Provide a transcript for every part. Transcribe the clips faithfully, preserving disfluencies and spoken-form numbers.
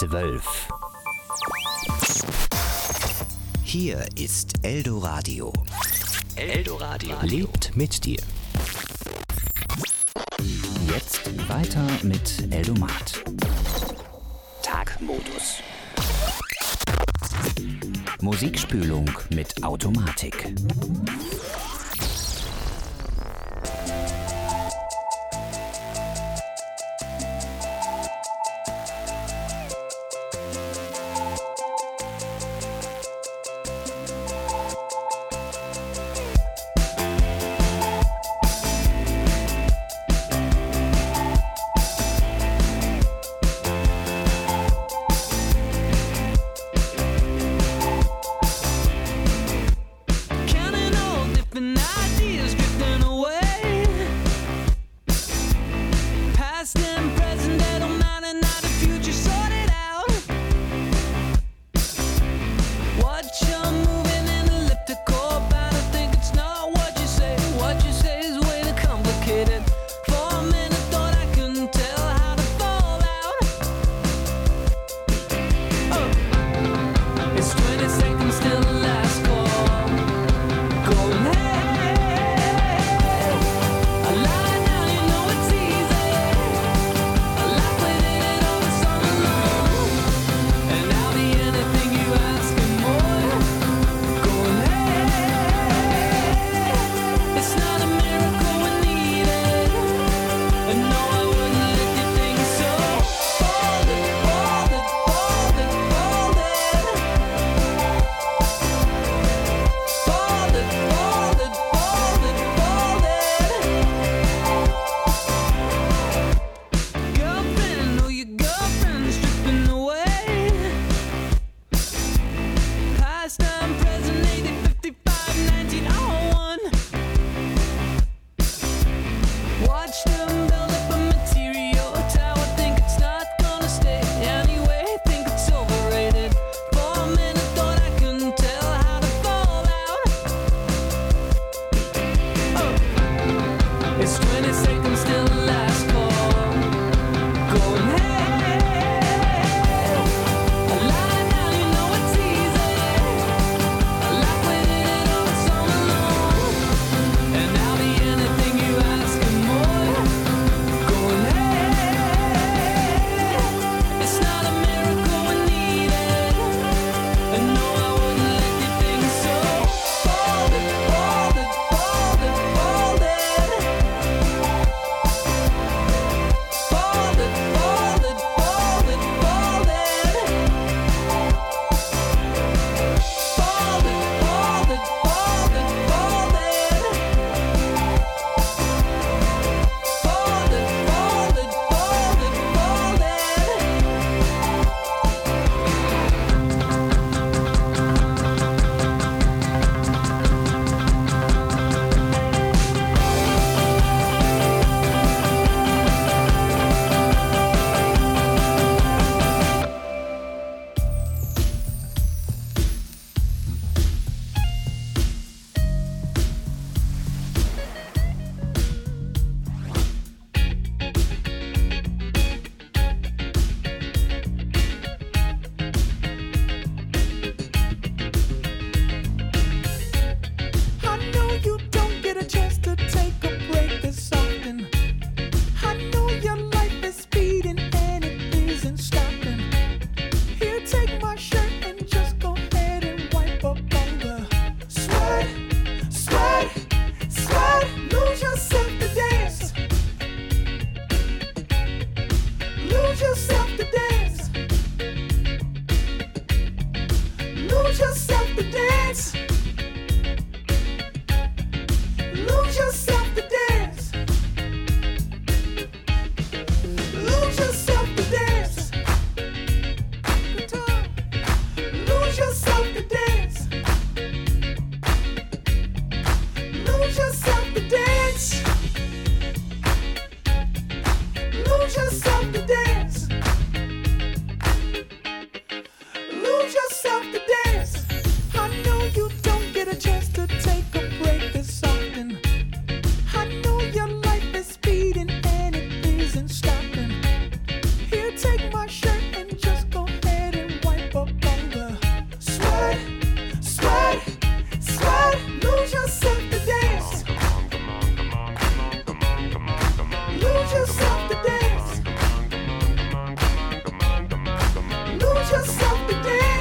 zwölf. Hier ist Eldoradio. Eldoradio lebt mit dir. Jetzt weiter mit Eldomat. Tagmodus. Musikspülung mit Automatik.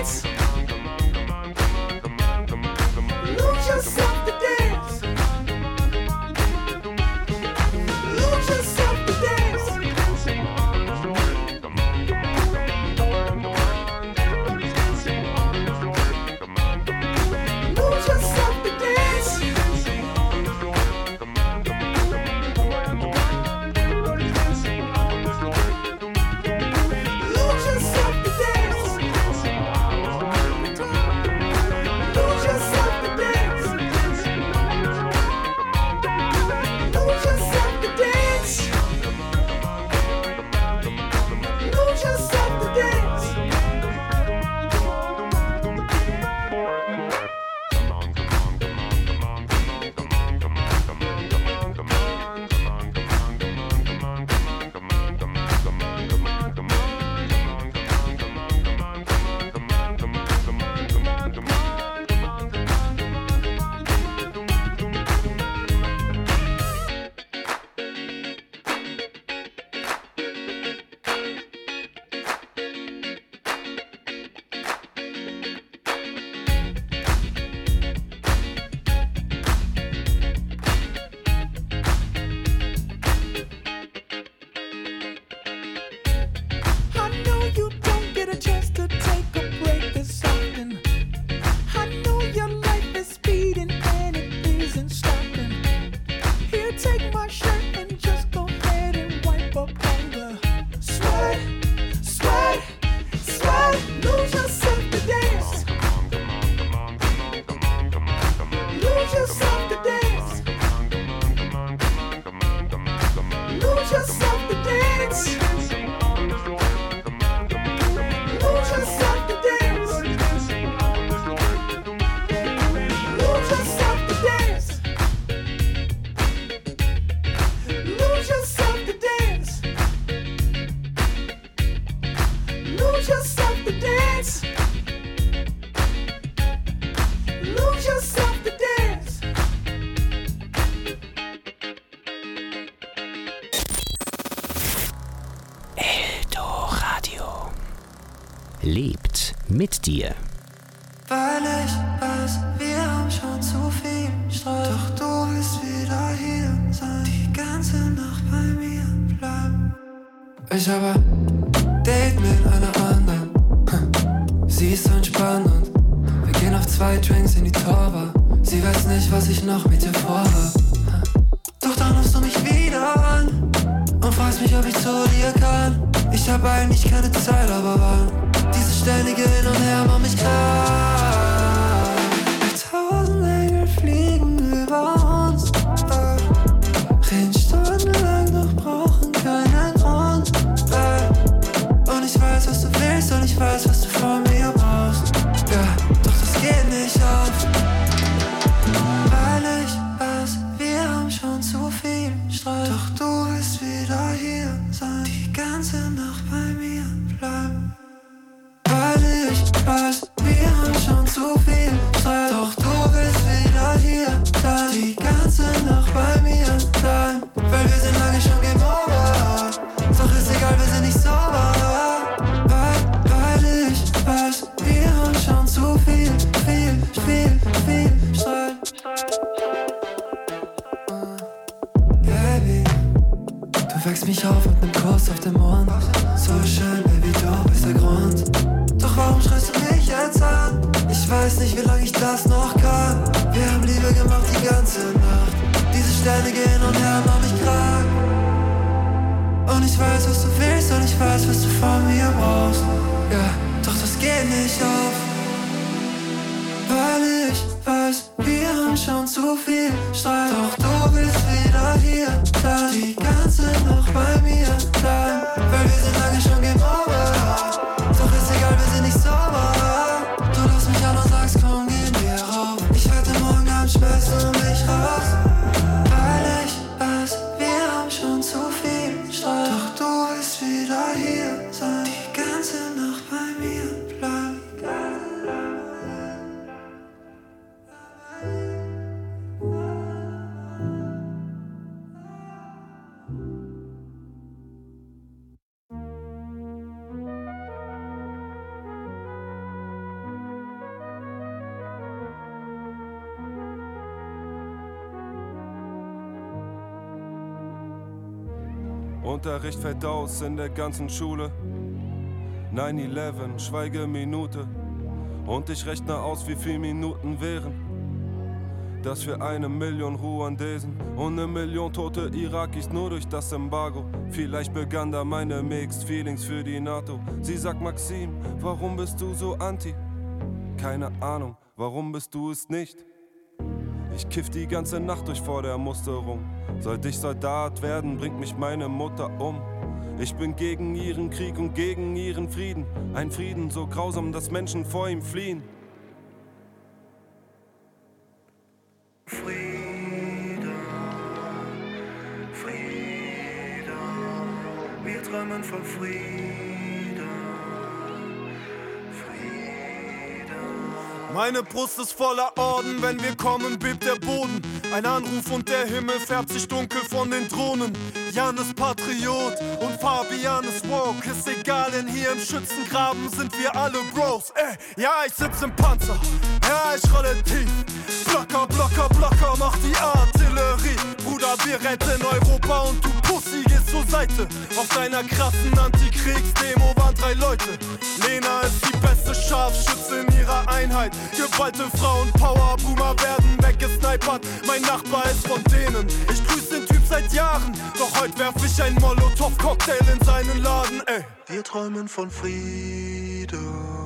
dance. Lose yourself to dance. Lose yourself to dance. Lose yourself to dance. Lose yourself to dance. Lose yourself to dance. Lose yourself to dance. Lose yourself to dance. I know you don't get a chance to take a break this often. I know your life is speeding and it isn't stopping. Here, take my shirt and just go ahead and wipe up all the sweat, sweat, sweat. Lose yourself to dance. Lose yourself to dance. Lose yourself to dance. Lose yourself to dance. Lose yourself to dance. Lose yourself to dance. Lose yourself to dance. Lose yourself to dance. Eldoradio. Lebt mit dir. Weil ich weiß, wir haben schon zu viel Streit. Doch du willst wieder hier sein. Die ganze Nacht bei mir bleiben. Ich habe ein Date mit einer anderen. Hm. Sie ist so entspannt und wir gehen auf zwei Drinks in die Torbar. Sie weiß nicht, was ich noch mit ihr vorhab. Hm. Doch dann rufst du mich wieder an und fragst mich, ob ich zu dir kann. Ich hab eigentlich keine Zeit, aber wann? Dieses ständige Hin und Her macht mich klar. Tausend Engel fliegen über uns, äh. Reden stundenlang, doch brauchen keinen Grund, äh. Und ich weiß, was du willst und ich weiß, was du von mir brauchst. Ja, doch das geht nicht auf. Weil ich weiß, wir haben schon zu viel Streit. Doch du willst wieder hier sein. Die ganze Nacht bei mir bleiben. Weil ich weiß, wir haben schon zu viel Streit. Doch du willst wieder hier sein. Die ganze Nacht bei mir bleiben. Weil wir sind lange schon Game Over. Doch ist egal, wir sind nicht sauber. Weil, weil ich weiß, wir haben schon zu viel, viel, viel, viel Streit. Baby, du wächst mich auf mit nem Kuss auf den Mund. So schön, Baby, du bist der Grund. Doch warum schreist du mich jetzt an? Ich weiß nicht, wie lange ich das noch kann. Wir haben Liebe gemacht die ganze Nacht. Diese ständige Hin und Her macht mich krank. Und ich weiß, was du willst und ich weiß, was du von mir brauchst. Ja, doch das geht nicht auf. Weil ich weiß, wir haben schon zu viel Streit. Doch du willst wieder hier sein. Die ganze Nacht bei mir bleiben. Weil wir sind lange schon Game Over. Doch ist egal, wir sind nicht sauber. Du lass mich an und sagst, komm, gehen wir rauf. Ich wette, morgen Abend schmeißt du mich raus. Weil ich weiß, wir haben schon zu viel Streit. Doch du willst wieder hier sein. Die ganze Nacht bei mir bleiben. Unterricht fällt aus in der ganzen Schule. neun elf, Schweigeminute. Und ich rechne aus, wie viele Minuten wären das für eine Million Ruandesen und eine Million tote Irakis nur durch das Embargo. Vielleicht begann da meine Mixed Feelings für die NATO. Sie sagt: Maxim, warum bist du so anti? Keine Ahnung, warum bist du es nicht? Ich kiff die ganze Nacht durch vor der Musterung. Sollte ich Soldat werden, bringt mich meine Mutter um. Ich bin gegen ihren Krieg und gegen ihren Frieden. Ein Frieden so grausam, dass Menschen vor ihm fliehen. Frieden, Frieden, wir träumen von Frieden, Frieden. Meine Brust ist voller Orden, wenn wir kommen, bebt der Boden. Ein Anruf und der Himmel färbt sich dunkel von den Drohnen. Jan ist Patriot und Fabian ist woke. Ist egal, denn hier im Schützengraben sind wir alle Bros. Ey, ja, ich sitz im Panzer, ja, ich rolle tief. Blocker, Blocker, Blocker, mach die Artillerie. Bruder, wir retten Europa und du Pussy gehst zur Seite. Auf deiner krassen Antikriegsdemo waren drei Leute. Lena ist die beste Scharfschütze in ihrer Einheit. Geballte Frauenpower, Boomer werden weggesnipert. Mein Nachbar ist von denen, ich grüß den Typ seit Jahren. Doch heute werf ich ein Molotow-Cocktail in seinen Laden, ey. Wir träumen von Frieden,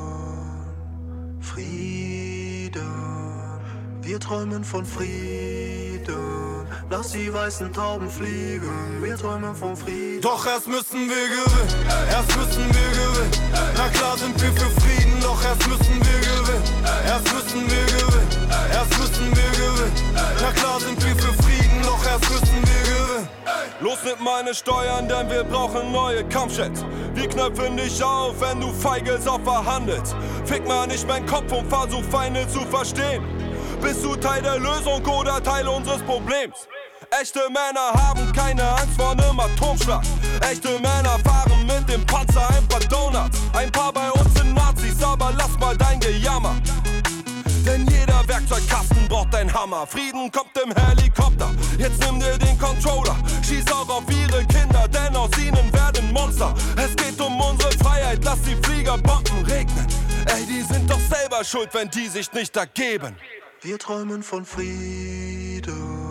Frieden. Wir träumen von Frieden, lass die weißen Tauben fliegen. Wir träumen von Frieden. Doch erst müssen wir gewinnen, erst müssen wir gewinnen. Na klar sind wir für Frieden, doch erst müssen wir gewinnen. Erst müssen wir gewinnen, erst müssen wir gewinnen. Na klar sind wir für Frieden, doch erst müssen wir gewinnen. Los mit meine Steuern, denn wir brauchen neue Kampfjets. Wir knöpfen dich auf, wenn du Feigelsopfer handelst. Fick mal nicht meinen Kopf und versuch Feinde zu verstehen. Bist du Teil der Lösung oder Teil unseres Problems? Echte Männer haben keine Angst vor nem Atomschlag. Echte Männer fahren mit dem Panzer ein paar Donuts. Ein paar bei uns sind Nazis, aber lass mal dein Gejammer. Denn jeder Werkzeugkasten braucht ein Hammer. Frieden kommt im Helikopter, jetzt nimm dir den Controller. Schieß auch auf ihre Kinder, denn aus ihnen werden Monster. Es geht um unsere Freiheit, lass die Flieger Bomben regnen. Ey, die sind doch selber schuld, wenn die sich nicht ergeben. Wir träumen von Frieden,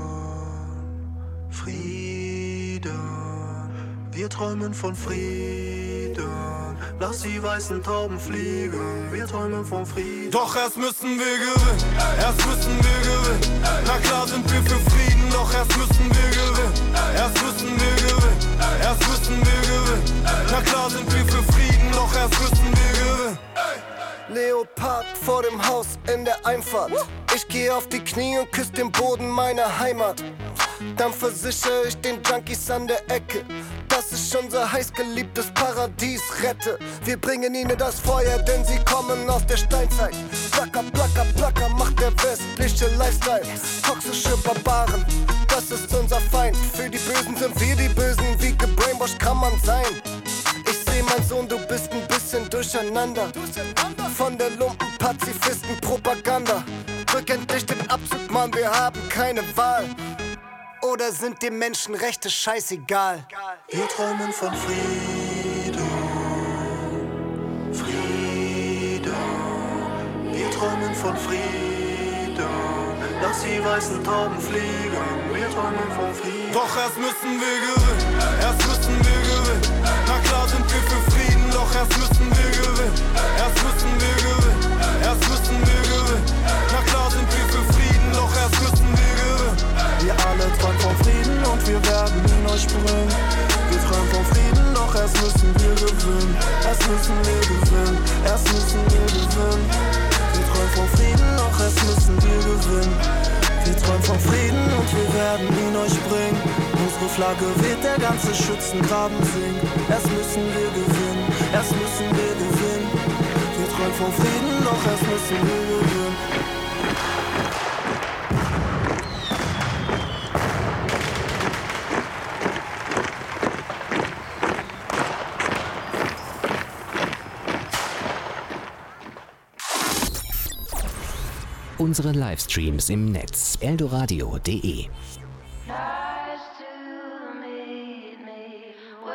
Frieden. Wir träumen von Frieden, lass die weißen Tauben fliegen. Wir träumen von Frieden. Doch erst müssen wir gewinnen, erst müssen wir gewinnen. Na klar sind wir für Frieden, doch erst müssen wir gewinnen. Erst müssen wir gewinnen, erst müssen wir gewinnen. Na klar sind wir für Frieden, doch erst müssen wir gewinnen. Leopard vor dem Haus in der Einfahrt. Ich geh auf die Knie und küss den Boden meiner Heimat. Dann versichere ich den Junkies an der Ecke, dass ich unser heißgeliebtes Paradies rette. Wir bringen ihnen das Feuer, denn sie kommen aus der Steinzeit. Placker, placker, placker macht der westliche Lifestyle. Toxische Barbaren, das ist unser Feind. Für die Bösen sind wir die Bösen, wie gebrainwashed kann man sein. Ich seh, mein Sohn, du bist ein bisschen durcheinander. Von der Lumpen-Pazifisten-Propaganda. Drück endlich den Abzug, Mann, wir haben keine Wahl. Oder sind die Menschenrechte scheißegal? Wir träumen von Frieden, Frieden. Wir träumen von Frieden, lass die weißen Tauben fliegen. Wir träumen von Frieden. Doch erst müssen wir gewinnen, erst müssen wir gewinnen. Na klar sind wir für Frieden, doch erst müssen wir gewinnen. Erst müssen wir gewinnen, erst müssen wir gewinnen. Na klar sind wir für Frieden, doch erst müssen wir gewinnen. Wir alle träumen von Frieden und wir werden ihn euch bringen. Wir träumen von Frieden, doch erst müssen wir gewinnen. Erst müssen wir gewinnen, erst müssen wir gewinnen. Wir träumen von Frieden, doch erst müssen wir gewinnen. Wir träumen von Frieden und wir werden ihn euch bringen. Unsere Flagge weht, der ganze Schützengraben singt. Erst müssen wir gewinnen, erst müssen wir gewinnen. Wir träumen von Frieden, doch erst müssen wir gewinnen. Unsere Livestreams im Netz eldoradio punkt de.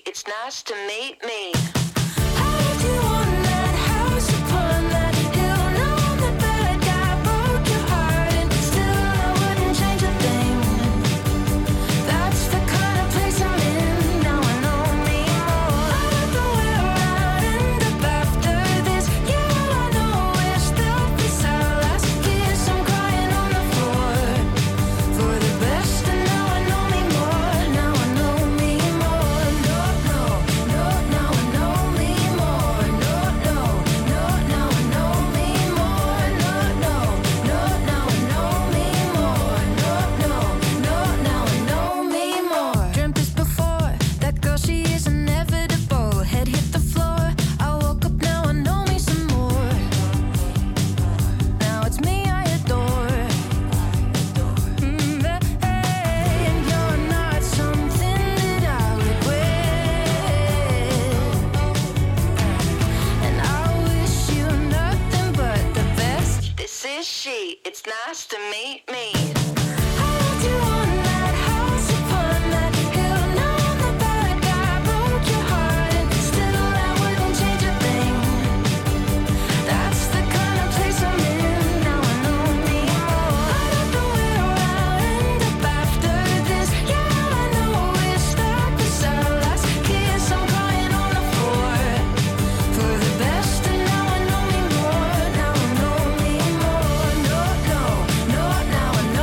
It's nice to meet me. It's nice to meet me. Now I know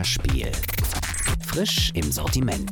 Vorspiel. Frisch im Sortiment.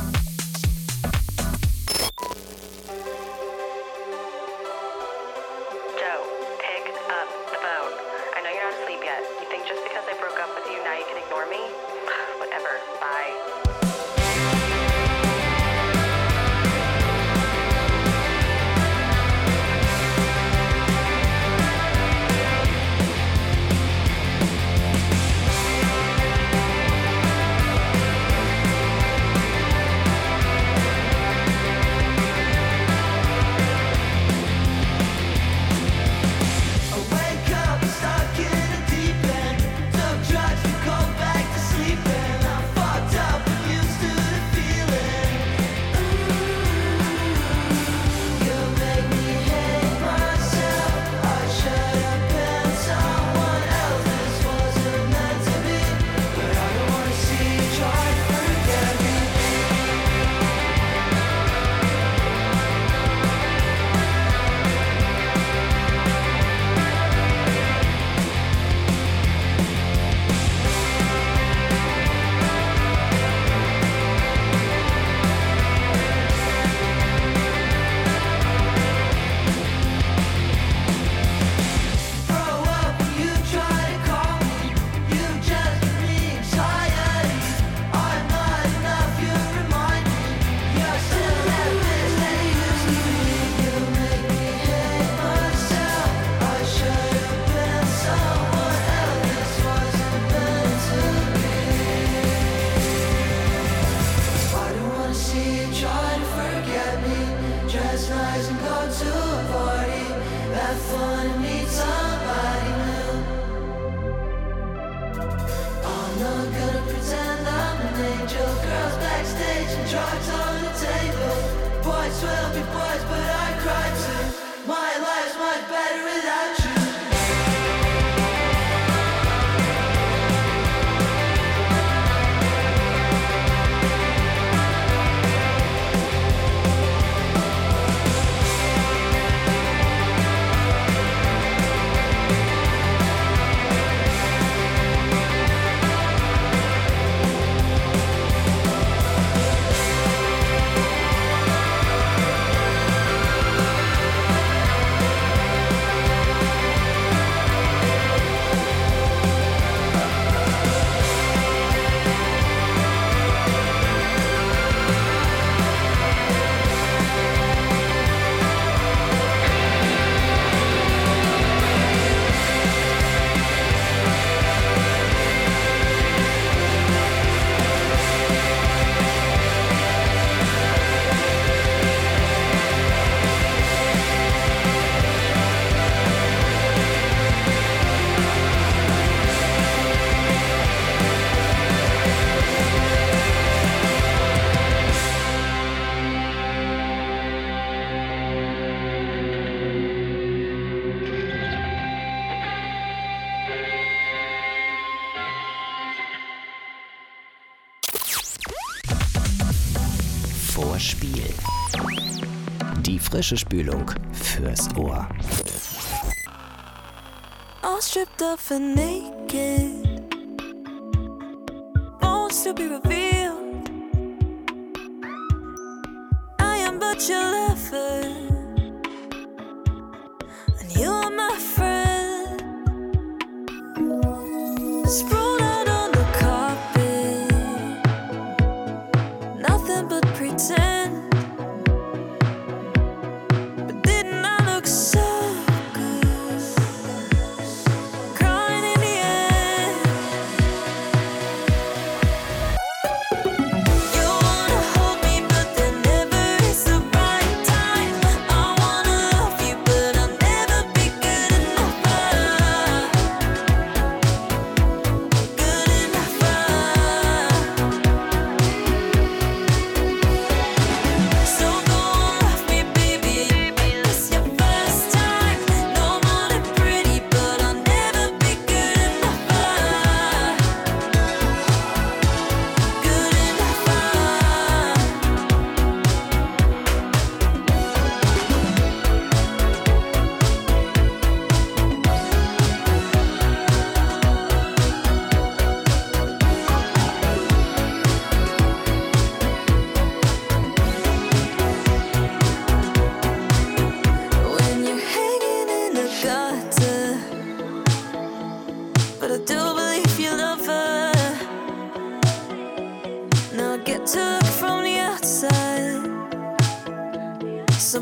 Vorspiel. Die frische Spülung fürs Ohr. All stripped off and naked, wants to be revealed. I am but your lover, and you are my friend. Sprawled out on the carpet, nothing but pretend. But didn't I look so good? Crying in the end. You wanna hold me, but there never is the right time.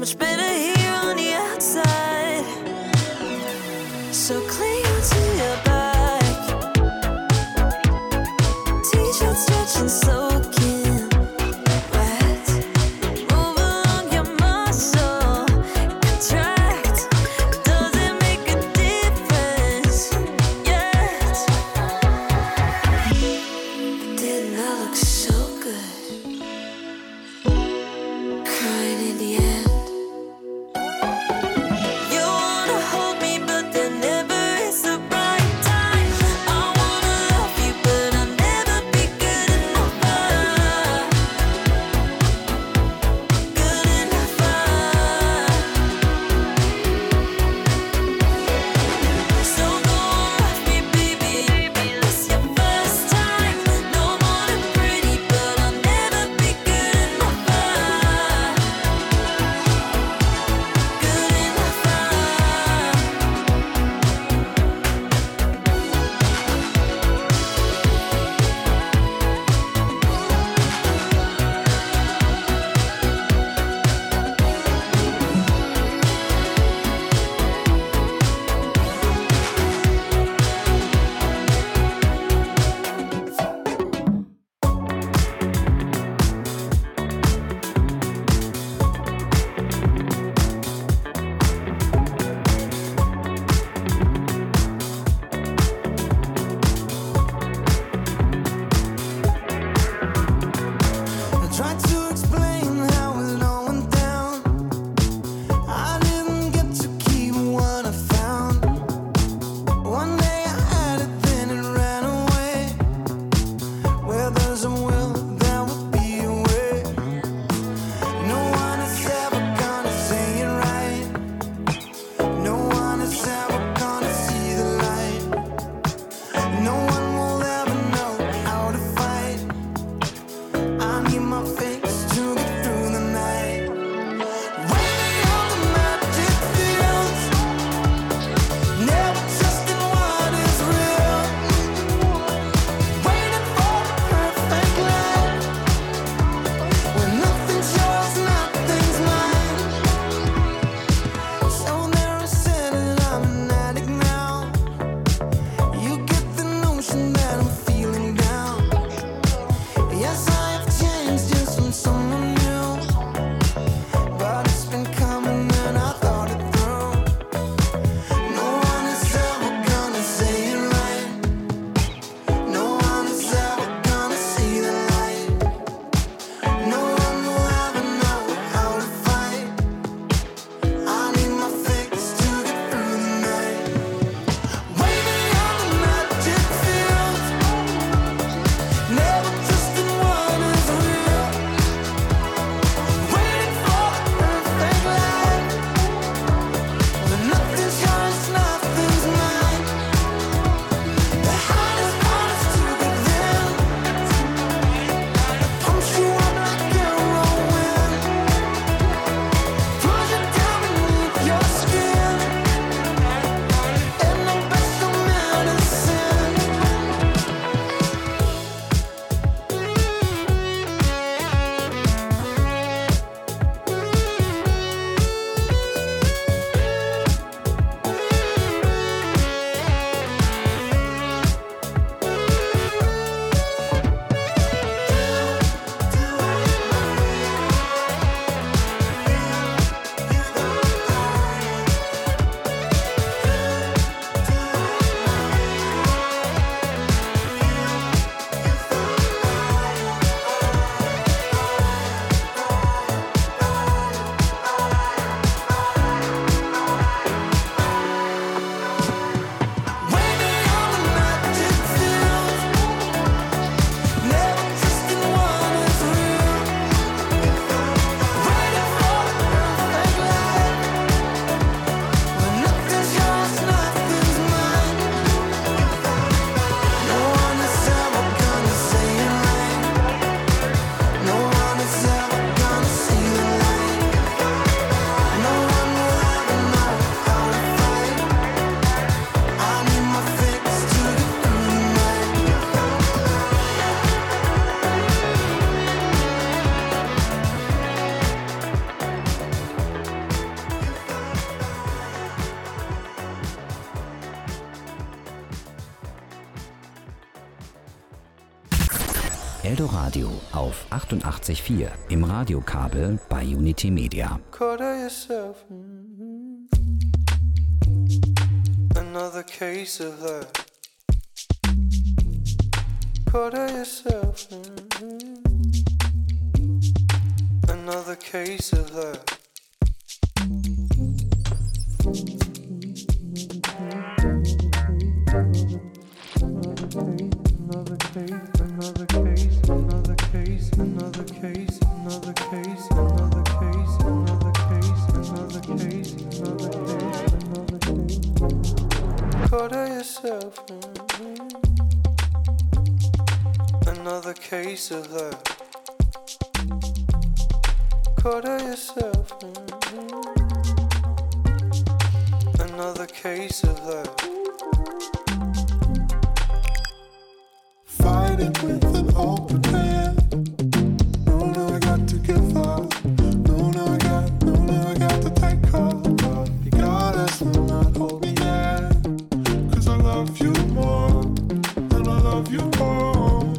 much better here on the outside. So cling on to your back. T-shirt stretching, soaking wet. Move along your muscle, contract. Doesn't make a difference yet. Didn't I look so good? Crying in the end. You wanna hold me, but there never is the right time. Eldoradio auf achtundachtzig Komma vier im Radiokabel bei Unity Media. Quarter yourself. Mm-hmm. Another case of that. Quarter yourself. Mm-hmm. Another case of that. Another case, another case, another case, another case, another case, another case, another case, another case, another case, another case. Quarter yourself. Mm-hmm. Another case of that. Quarter yourself. Mm-hmm. Another case of that. Fighting with an open hand. No, no, I got to give up. No, no, I got, no, no, I got to take off. But you gotta still not hold me there. Cause I love you more, and I love you more.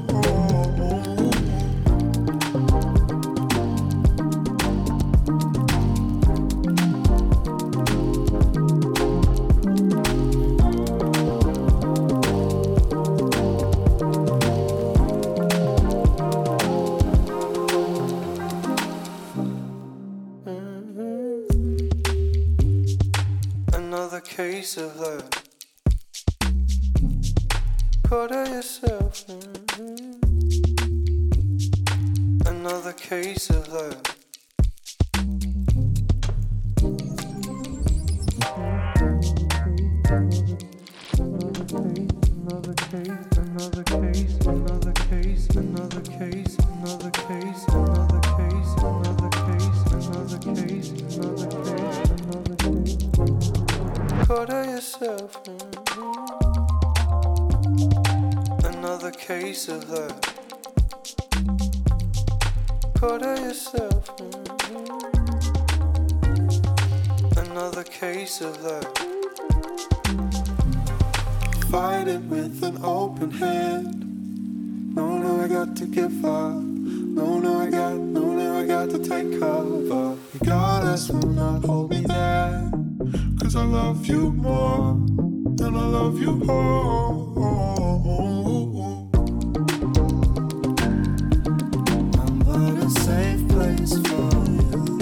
Case of that. Quarter yourself. Mm-hmm. Another case of that. Another case, another case, another case, another case, another case, another case, another case, another case, another case, another case. Quarter yourself. Mm-hmm. Another case of that. Quarter yourself. Mm-hmm. Another case of that. Fighting with an open hand. No, no, I got to give up. No, no, I got, no, no, I got to take cover. You gotta still not hold me there. Cause I love you more, and I love you more. I'm but a safe place for you.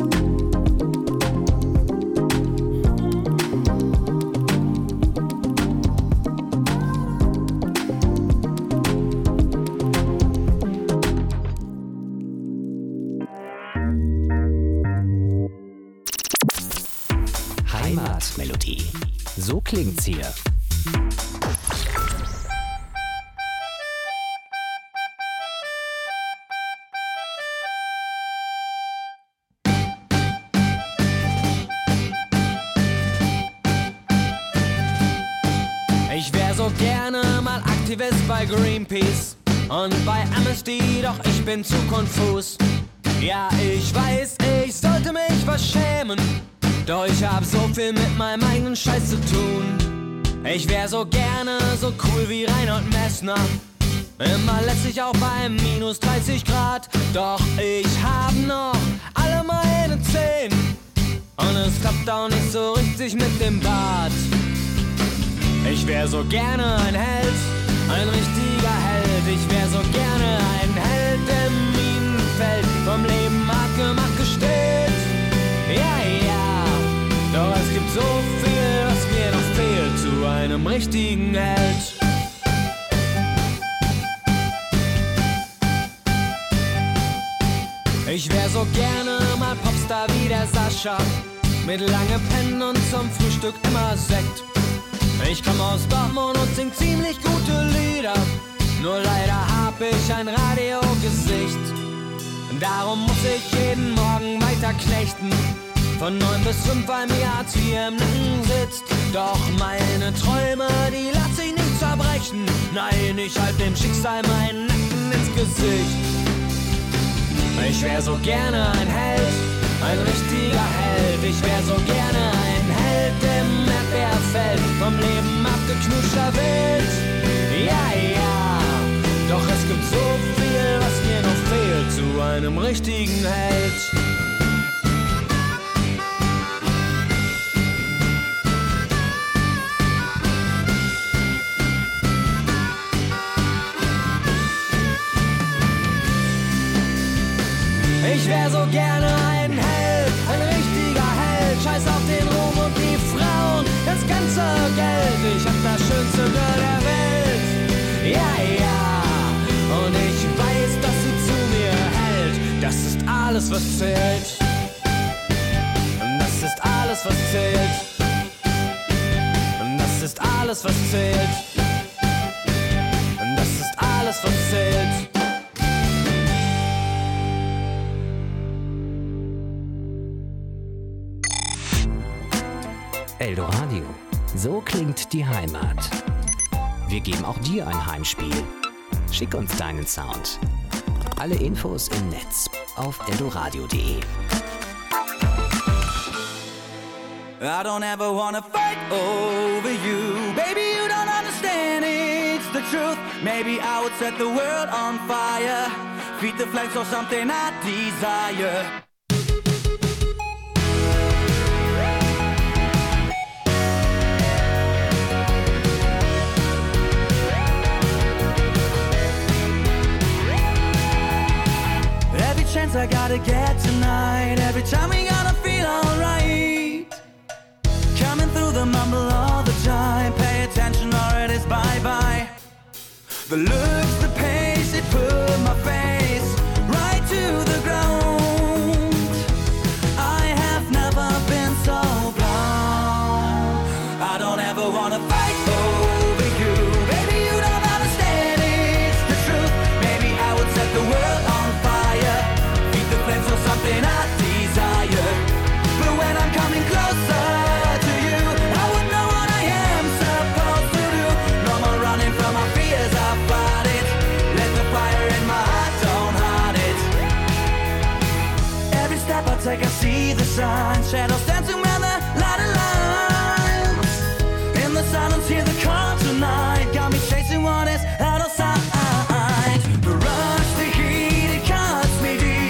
Heimatmelodie. So klingt's hier. Ich wär so gerne mal Aktivist bei Greenpeace und bei Amnesty, doch ich bin zu konfus. Ja, ich weiß, ich sollte mich was schämen, doch ich hab so viel mit meinem eigenen Scheiß zu tun. Ich wär so gerne so cool wie Reinhold Messner, immer letztlich auch bei minus dreißig Grad. Doch ich hab noch alle meine Zehen und es klappt auch nicht so richtig mit dem Bart. Ich wär so gerne ein Held, ein richtiger Held. Ich wär so gerne ein Held im Minenfeld, vom Leben abgemacht gestellt. Ja, ja, doch es gibt so viel, was mir noch fehlt zu einem richtigen Held. Ich wär so gerne mal Popstar wie der Sascha, mit lange Pennen und zum Frühstück immer Sekt. Ich komm aus Dortmund und sing ziemlich gute Lieder, nur leider hab ich ein Radiogesicht. Darum muss ich jeden Morgen weiter knechten, von neun bis fünf, weil mir Hartz vier im Nacken sitzt. Doch meine Träume, die lass ich nicht zerbrechen. Nein, ich halt dem Schicksal meinen Nacken ins Gesicht. Ich wär so gerne ein Held, ein richtiger Held. Ich wär so gerne ein Held im Erdbeerfeld, vom Leben abgeknutschter Welt. Ja, ja, doch es gibt so viel, was einem richtigen Held. Ich wär so gerne ein Held, ein richtiger Held. Scheiß auf den Ruhm und die Frauen, das ganze Geld. Ich hab das schönste Girl der Welt, ja, ja. Und ich weiß, dass sie zu mir hält. Das ist alles, was zählt. Das ist alles, was zählt. Das ist alles, was zählt. Das ist alles, was zählt. Eldoradio. So klingt die Heimat. Wir geben auch dir ein Heimspiel. Schick uns deinen Sound. Alle Infos im Netz auf eldoradio punkt de. I don't ever wanna fight over you. Baby, you don't understand, it's the truth. Maybe I would set the world on fire. Feed the flames for something I desire. Chance I gotta get tonight. Every time we gotta feel alright. Coming through the mumble all the time. Pay attention or it is bye-bye. The looks, the pace, it put my face right to the ground. I have never been so blind. I don't ever wanna fight over you. Baby, you don't understand, it's the truth. Maybe I would set the world on fire. For something I desire. But when I'm coming closer to you, I would know what I am supposed to do. No more running from my fears, I fight it. Let the fire in my heart, don't hide it. Every step I take I see the signs. Shadows dancing around the light of lines. In the silence hear the call tonight. Got me chasing what is out of sight. The rush, the heat, it cuts me deep.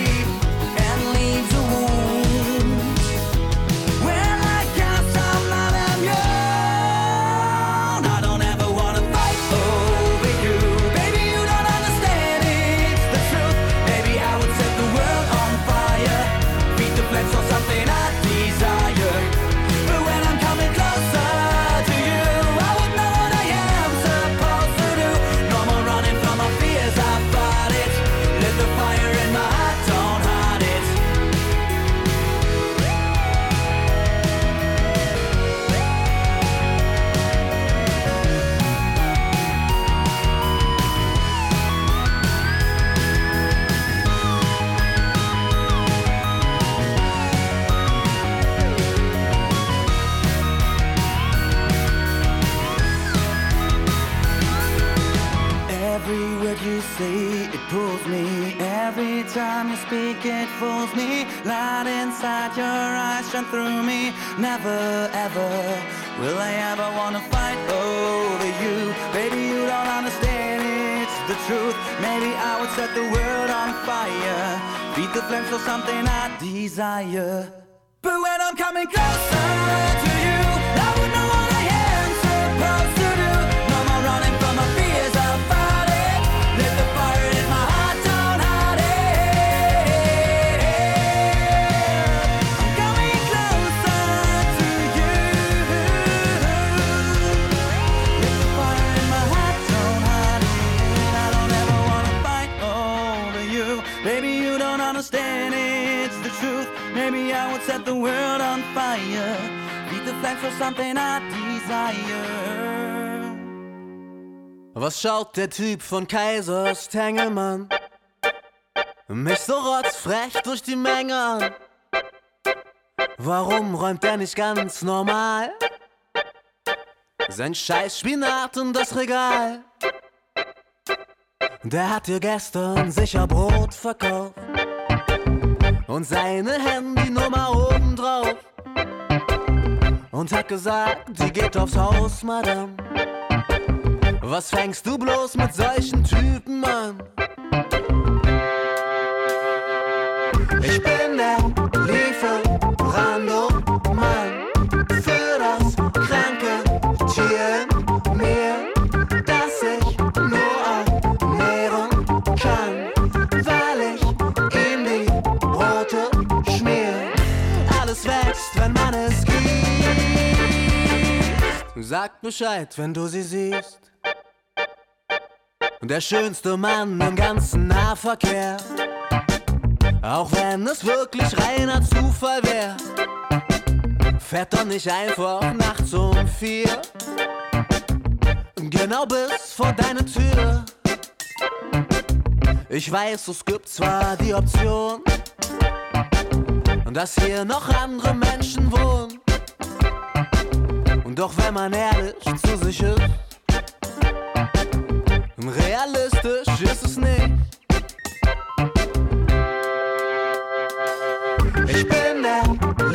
Time you speak, it fools me. Light inside your eyes shine through me. Never ever will I ever wanna fight over you. Baby, you don't understand, it's the truth. Maybe I would set the world on fire. Feed the flames for something I desire. But when I'm coming closer to you, I would know what I am supposed to do. No more running from my fears, I'll fight it. Let the fire in my heart. Set the world on fire. Feed the flames for something I desire. Was schaut der Typ von Kaisers Tengelmann mich so rotzfrech durch die Menge an? Warum räumt er nicht ganz normal sein scheiß Spinat in das Regal? Der hat dir gestern sicher Brot verkauft und seine Handynummer oben drauf und hat gesagt, die geht aufs Haus, Madame. Was fängst du bloß mit solchen Typen an? Ich bin der Lieferando-Mann für das kranke Tier in mir, das ich nur ernähren kann, weil ich ihm die Brote schmier. Alles wächst, wenn man es gibt. Sag Bescheid, wenn du sie siehst. Und der schönste Mann im ganzen Nahverkehr, auch wenn es wirklich reiner Zufall wär, fährt doch nicht einfach nachts um vier genau bis vor deine Tür. Ich weiß, es gibt zwar die Option, dass hier noch andere Menschen wohnen, und doch wenn man ehrlich zu sich ist, realistisch ist es nicht. Ich bin der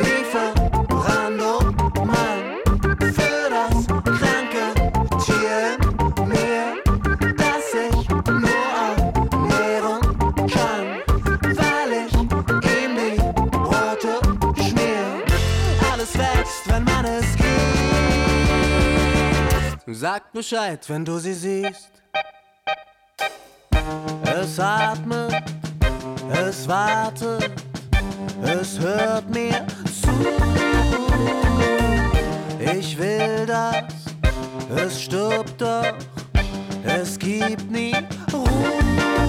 Lieferando-Mann für das kranke Tier in mir, das ich nur ernähren kann, weil ich ihm die Brote schmier. Alles wächst, wenn man es gibt. Sag Bescheid, wenn du sie siehst. Es atmet, es wartet, es hört mir zu. Ich will das, es stirbt doch, es gibt nie Ruhe.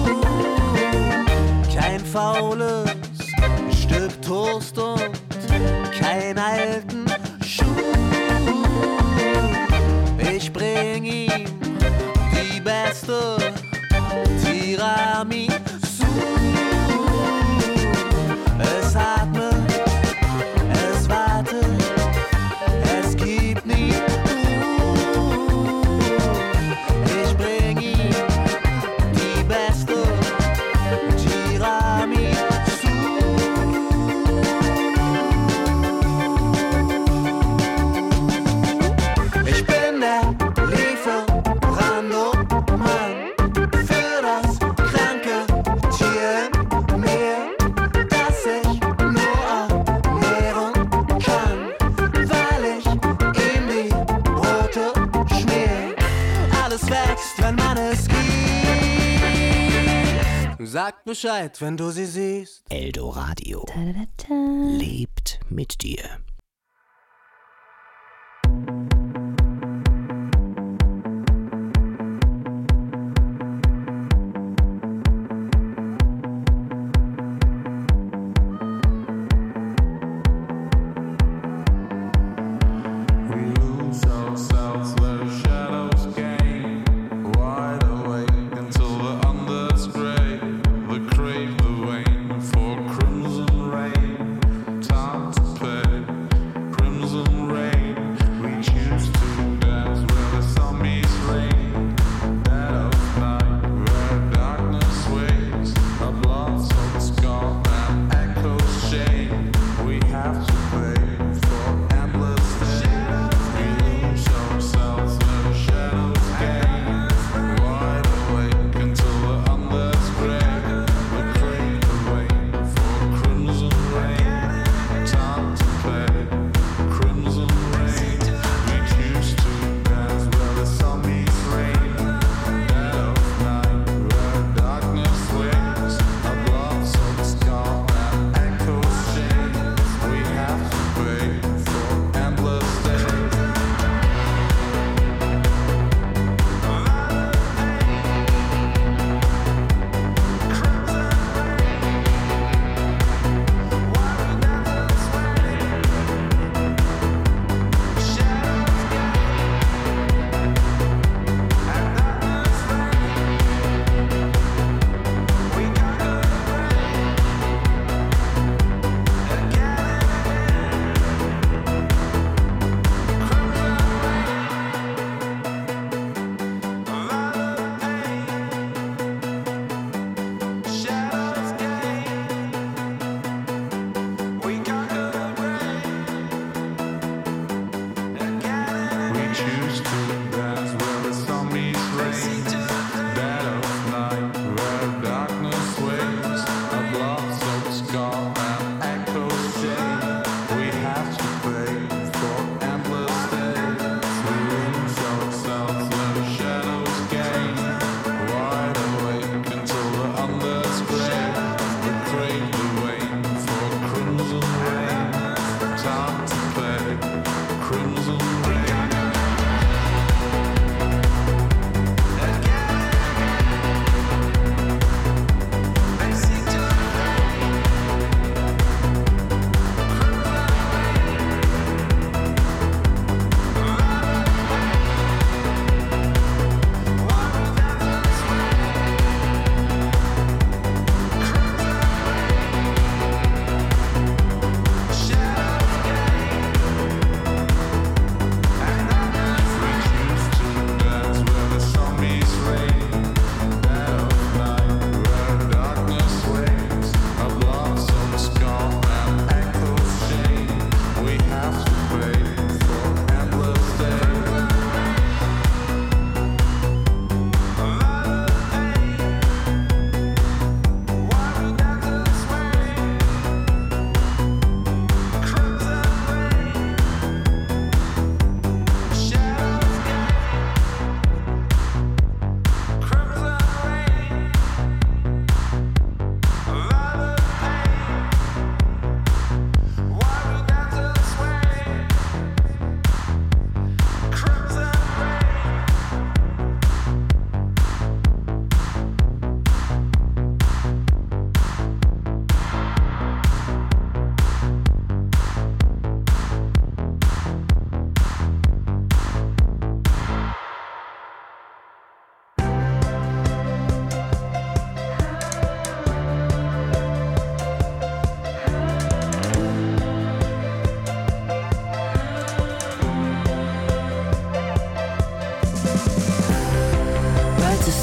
Kein faules Stück Toast und kein alten Schuh. Ich bring ihm die beste Tiramisu. Es atmet, es wartet, es gibt nie Ruhe. Ich bring ihm die beste Tiramisu. Ich bin der Lieferando-Mann für das kranke Tier in mir, das ich nur ernähren kann, weil ich ihm die Brote schmier. Alles wächst, wenn man es gibt. Sag Bescheid, wenn du sie siehst. Eldoradio lebt mit dir. Crave the rain for crimson rain, time to pay.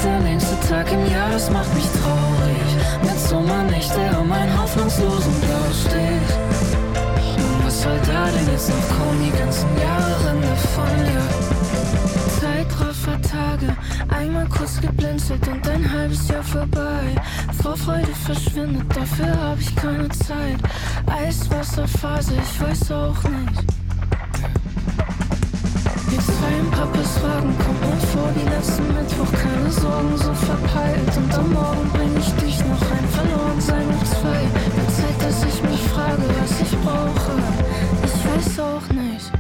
der längste Tag im Jahr, das macht mich traurig. Mitsommernächte um einen hoffnungslosen Blaustich. Und was soll da denn jetzt noch kommen, die ganzen Jahre rennen davon, ja. Zeitraffer-Tage, einmal kurz geblinzelt und ein halbes Jahr vorbei. Vorfreude verschwindet, dafür hab ich keine Zeit. Eiswasserphase, ich weiß auch nicht. Wir zwei in Papas Wagen, kommt mir vor wie letzten Mittwoch. Keine Sorgen, so verpeilt. Und am Morgen bring ich dich noch ein, verloren sein auf zwei. Wird Zeit, dass ich mich frage, was ich brauche. Ich weiß auch nicht.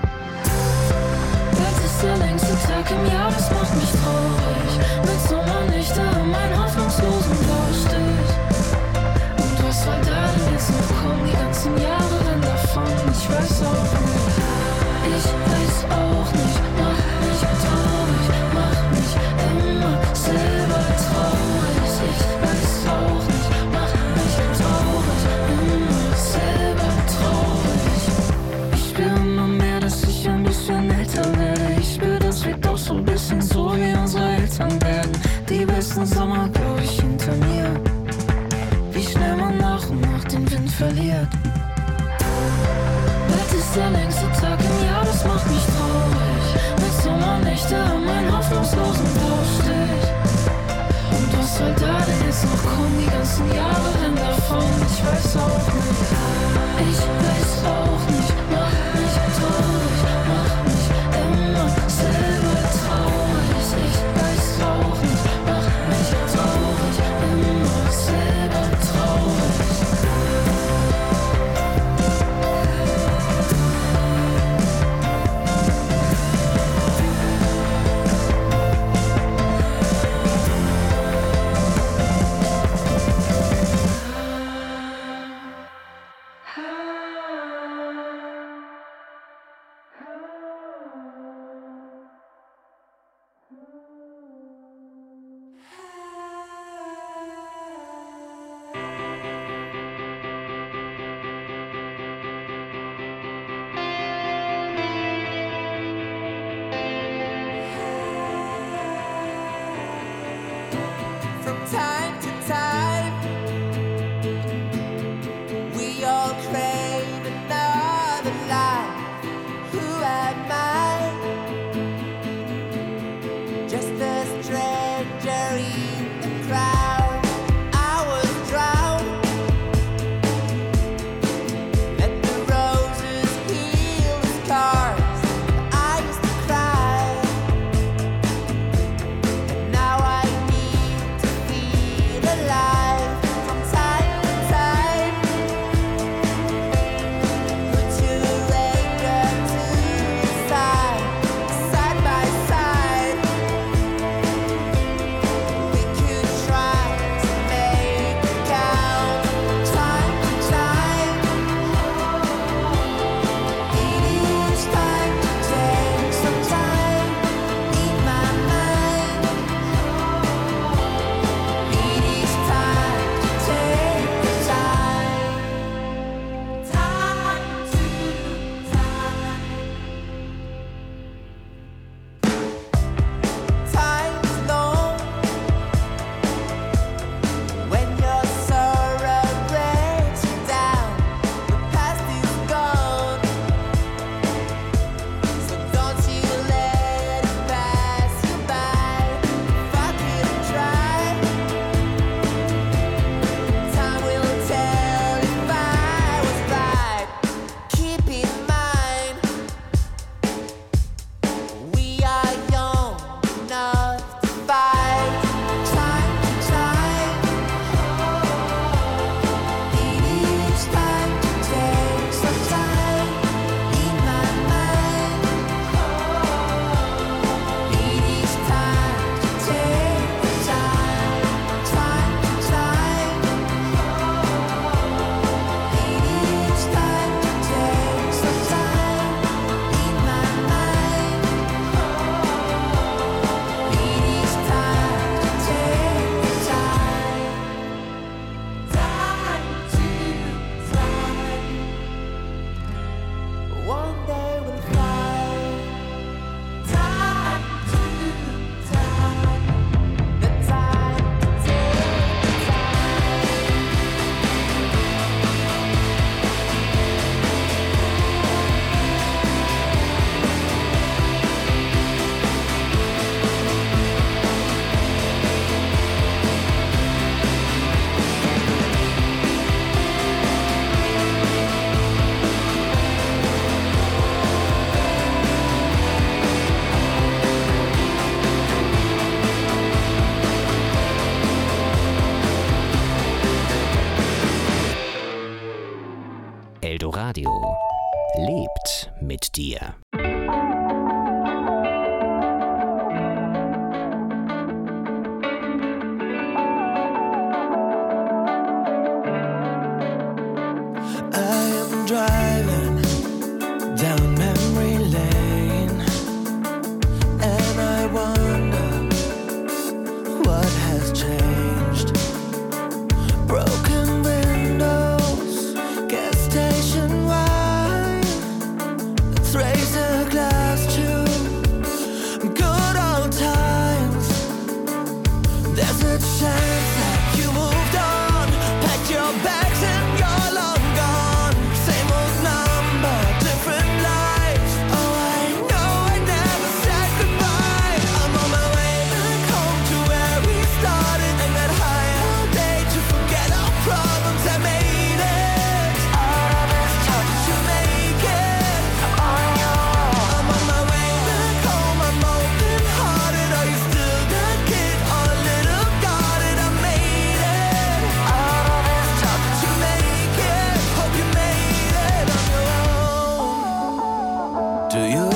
Jetzt ist der längste Tag im Jahr, das macht mich traurig. Mit Sommernächte um einen hoffnungslosen Blaustich. Und was soll da denn jetzt noch kommen? Die ganzen Jahre rennen davon. Ich weiß auch nicht. Ich weiß auch nicht, mach mich traurig, mach mich immer selber traurig. Ich weiß auch nicht, mach mich traurig, immer selber traurig. Ich spür immer mehr, dass ich ein bisschen älter werde. Ich spür, das wird doch so ein bisschen so, wie unsere Eltern werden. Die besten Sommer, glaub ich, hinter mir. Wie schnell man nach und nach den Wind verliert. Bald ist der längste Tag im Jahr, das macht mich traurig. Mit Sommernächte um einen hoffnungslosen Blaustich. Und was soll da denn jetzt noch kommen? Die ganzen Jahre rennen davon. Ich weiß auch nicht. Ich weiß auch nicht. Mach mich traurig, mach mich immer selber traurig. Ich weiß auch nicht. Mach mich traurig, immer selber traurig. lebt mit dir. Driving down memory lane, and I wonder what has changed. Broken windows, gas station wine, razor glass tube, good old times. There's a chance that you moved on, packed your bags and you're long gone. Do you